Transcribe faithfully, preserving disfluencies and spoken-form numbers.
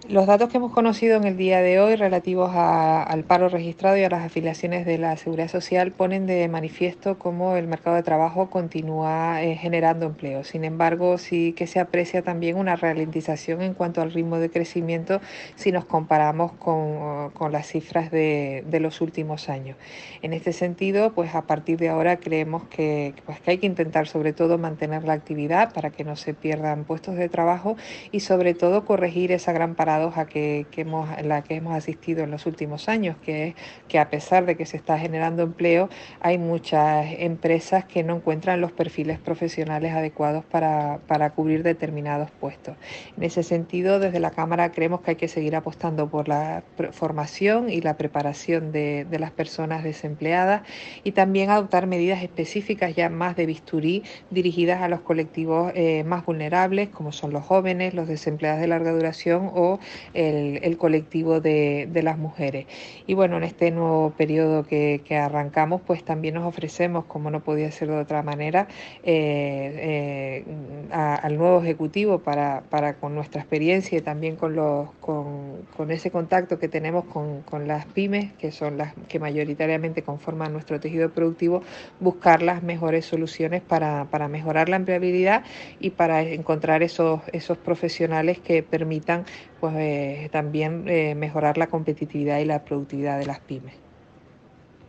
Los datos que hemos conocido en el día de hoy relativos a- al paro registrado y a las afiliaciones de la Seguridad Social ponen de manifiesto cómo el mercado de trabajo continúa eh, generando empleo. Sin embargo, sí que se aprecia también una ralentización en cuanto al ritmo de crecimiento si nos comparamos con, con las cifras de, de los últimos años. En este sentido, pues a partir de ahora creemos que, pues, que hay que intentar sobre todo mantener la actividad para que no se pierdan puestos de trabajo y sobre todo corregir esa gran paradoja que, que hemos, en la que hemos asistido en los últimos años, que es que a pesar de que se está generando empleo, hay muchas empresas que no encuentran los perfiles profesionales adecuados para, para cubrir determinados puestos. En ese sentido, desde la Cámara creemos que hay que seguir apostando por la formación y la preparación de, de las personas desempleadas y también adoptar medidas específicas ya más de bisturí dirigidas a los colectivos eh, más vulnerables, como son los jóvenes, los desempleados de larga duración o el, el colectivo de, de las mujeres. Y bueno, en este nuevo periodo que, que arrancamos, pues también nos ofrecemos, como no podía ser de otra manera, eh, eh, a, al nuevo Ejecutivo para, para con nuestra experiencia y también con, los, con, con ese contacto que tenemos con, con las pymes, que son las que mayoritariamente conforman nuestro tejido productivo, buscar las mejores soluciones para, para mejorar la empleabilidad y para encontrar esos, esos profesionales que permitan pues, eh, también eh, mejorar la competitividad y la productividad de las pymes.